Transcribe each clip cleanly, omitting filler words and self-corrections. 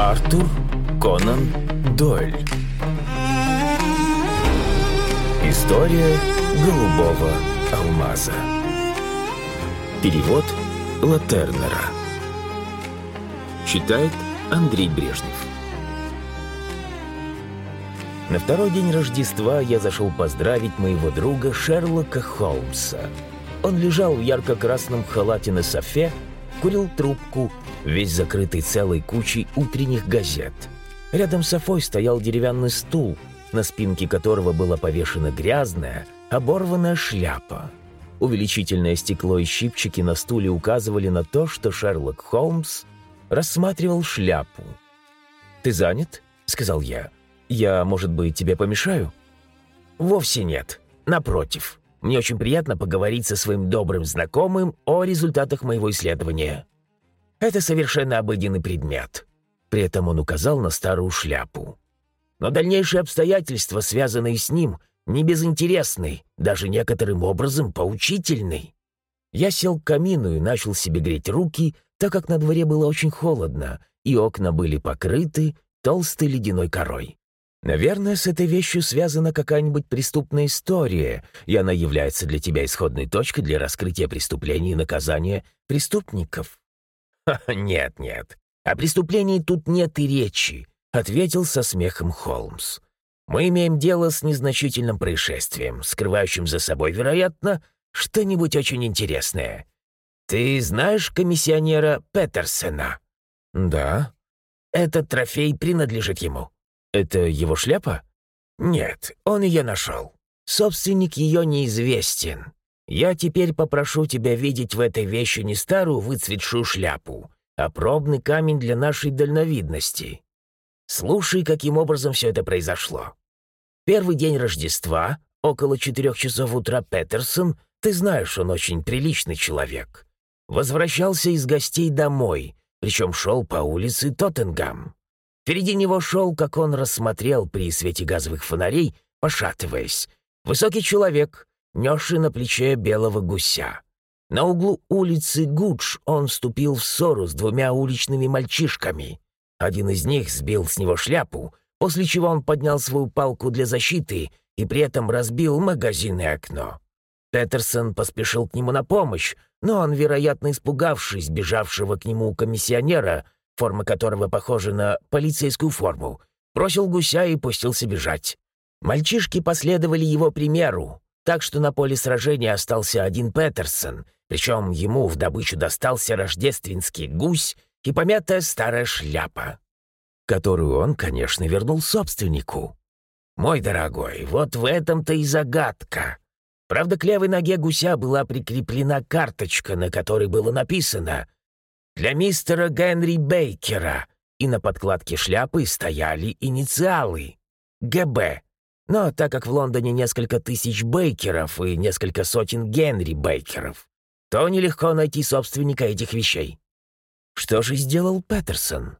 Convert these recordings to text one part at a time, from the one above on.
Артур Конан Дойль. История голубого алмаза. Перевод Латернера. Читает Андрей Брежнев. На второй день Рождества я зашел поздравить моего друга Шерлока Холмса. Он лежал в ярко-красном халате на софе, курил трубку, весь закрытый целой кучей утренних газет. Рядом с софой стоял деревянный стул, на спинке которого была повешена грязная, оборванная шляпа. Увеличительное стекло и щипчики на стуле указывали на то, что Шерлок Холмс рассматривал шляпу. «Ты занят?» — сказал я. «Я, может быть, тебе помешаю?» «Вовсе нет. Напротив. Мне очень приятно поговорить со своим добрым знакомым о результатах моего исследования. Это совершенно обыденный предмет». При этом он указал на старую шляпу. «Но дальнейшие обстоятельства, связанные с ним, не безинтересны, даже некоторым образом поучительны». Я сел к камину и начал себе греть руки, так как на дворе было очень холодно, и окна были покрыты толстой ледяной корой. «Наверное, с этой вещью связана какая-нибудь преступная история, и она является для тебя исходной точкой для раскрытия преступлений и наказания преступников». «Нет, о преступлении тут нет и речи», — ответил со смехом Холмс. «Мы имеем дело с незначительным происшествием, скрывающим за собой, вероятно, что-нибудь очень интересное. Ты знаешь комиссионера Петерсона?» «Да». «Этот трофей принадлежит ему». «Это его шляпа?» «Нет, он ее нашел. Собственник ее неизвестен. Я теперь попрошу тебя видеть в этой вещи не старую выцветшую шляпу, а пробный камень для нашей дальновидности. Слушай, каким образом все это произошло. Первый день Рождества, около 4 часов утра, Петерсон, ты знаешь, он очень приличный человек, возвращался из гостей домой, причем шел по улице Тоттенгам. Впереди него шел, как он рассмотрел при свете газовых фонарей, пошатываясь, высокий человек, несший на плече белого гуся. На углу улицы Гудж он вступил в ссору с 2 уличными мальчишками. Один из них сбил с него шляпу, после чего он поднял свою палку для защиты и при этом разбил магазинное окно. Петерсон поспешил к нему на помощь, но он, вероятно, испугавшись бежавшего к нему комиссионера, форма которого похожа на полицейскую форму, бросил гуся и пустился бежать. Мальчишки последовали его примеру, так что на поле сражения остался один Петерсон, причем ему в добычу достался рождественский гусь и помятая старая шляпа, которую он, конечно, вернул собственнику. Мой дорогой, вот в этом-то и загадка. Правда, к левой ноге гуся была прикреплена карточка, на которой было написано «Для мистера Генри Бейкера», и на подкладке шляпы стояли инициалы «ГБ». Но так как в Лондоне несколько тысяч Бейкеров и несколько сотен Генри Бейкеров, то нелегко найти собственника этих вещей. Что же сделал Петерсон?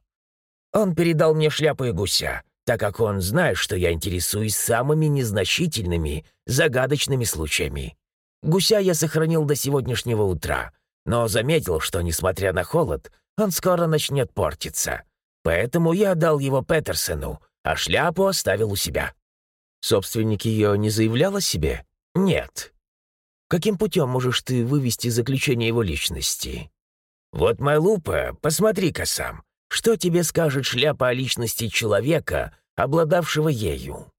Он передал мне шляпу и гуся, так как он знает, что я интересуюсь самыми незначительными, загадочными случаями. Гуся я сохранил до сегодняшнего утра, но заметил, что, несмотря на холод, он скоро начнет портиться. Поэтому я отдал его Петерсону, а шляпу оставил у себя. Собственник ее не заявлял о себе? Нет. Каким путем можешь ты вывести заключение его личности? Вот моя лупа, посмотри-ка сам. Что тебе скажет шляпа о личности человека, обладавшего ею?»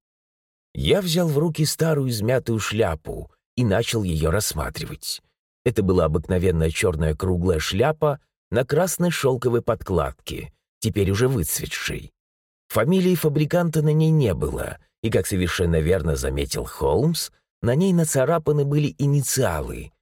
Я взял в руки старую измятую шляпу и начал ее рассматривать. Это была обыкновенная черная круглая шляпа на красной шелковой подкладке, теперь уже выцветшей. Фамилии фабриканта на ней не было, и, как совершенно верно заметил Холмс, на ней нацарапаны были инициалы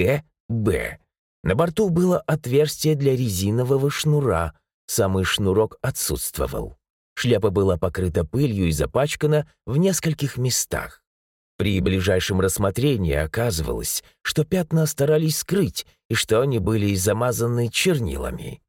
«Г.Б». На борту было отверстие для резинового шнура, самый шнурок отсутствовал. Шляпа была покрыта пылью и запачкана в нескольких местах. При ближайшем рассмотрении оказывалось, что пятна старались скрыть и что они были замазаны чернилами.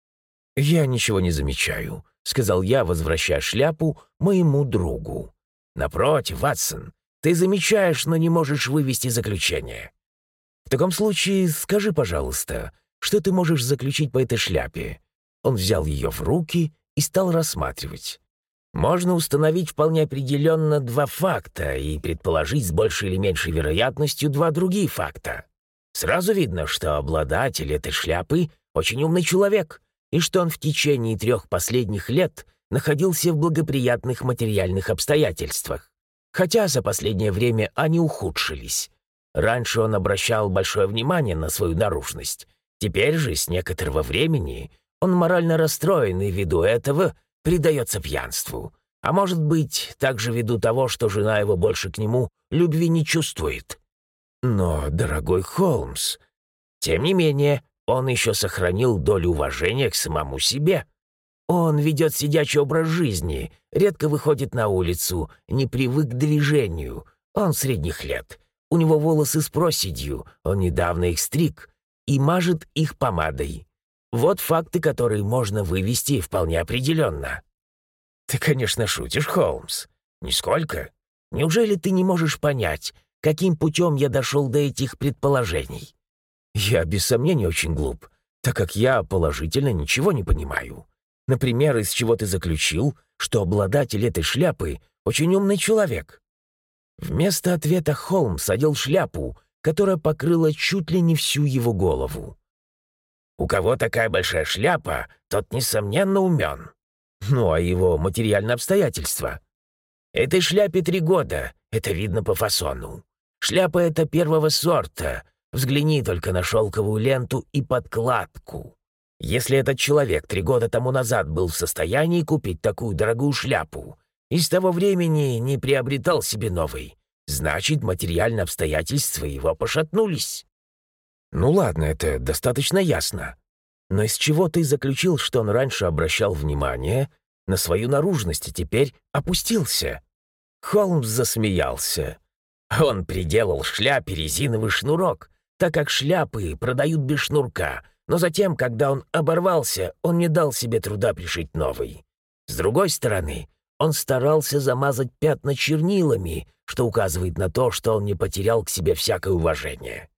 «Я ничего не замечаю», — сказал я, возвращая шляпу моему другу. «Напротив, Ватсон, ты замечаешь, но не можешь вывести заключение. В таком случае скажи, пожалуйста, что ты можешь заключить по этой шляпе?» Он взял ее в руки и стал рассматривать. Можно установить вполне определенно два факта и предположить с большей или меньшей вероятностью два другие факта. Сразу видно, что обладатель этой шляпы очень умный человек, и что он в течение 3 последних лет находился в благоприятных материальных обстоятельствах. Хотя за последнее время они ухудшились. Раньше он обращал большое внимание на свою наружность. Теперь же, с некоторого времени, он морально расстроен и ввиду этого предается пьянству. А может быть, также ввиду того, что жена его больше к нему любви не чувствует. Но, дорогой Холмс, тем не менее, он еще сохранил долю уважения к самому себе. Он ведет сидячий образ жизни, редко выходит на улицу, не привык к движению. Он средних лет. У него волосы с проседью, он недавно их стриг и мажет их помадой. Вот факты, которые можно вывести вполне определенно. Ты, конечно, шутишь, Холмс. Нисколько. Неужели ты не можешь понять, каким путем я дошел до этих предположений? Я, без сомнения, очень глуп, так как я положительно ничего не понимаю. Например, из чего ты заключил, что обладатель этой шляпы очень умный человек? Вместо ответа Холмс одел шляпу, которая покрыла чуть ли не всю его голову. У кого такая большая шляпа, тот, несомненно, умен. Ну, а его материальные обстоятельства? Этой шляпе 3 года, это видно по фасону. Шляпа эта первого сорта. Взгляни только на шелковую ленту и подкладку. Если этот человек 3 года тому назад был в состоянии купить такую дорогую шляпу и с того времени не приобретал себе новой, значит, материальные обстоятельства его пошатнулись. Ну ладно, это достаточно ясно. Но из чего ты заключил, что он раньше обращал внимание на свою наружность и теперь опустился? Холмс засмеялся. Он приделал шляпе резиновый шнурок, так как шляпы продают без шнурка, но затем, когда он оборвался, он не дал себе труда пришить новый. С другой стороны, он старался замазать пятна чернилами, что указывает на то, что он не потерял к себе всякое уважение.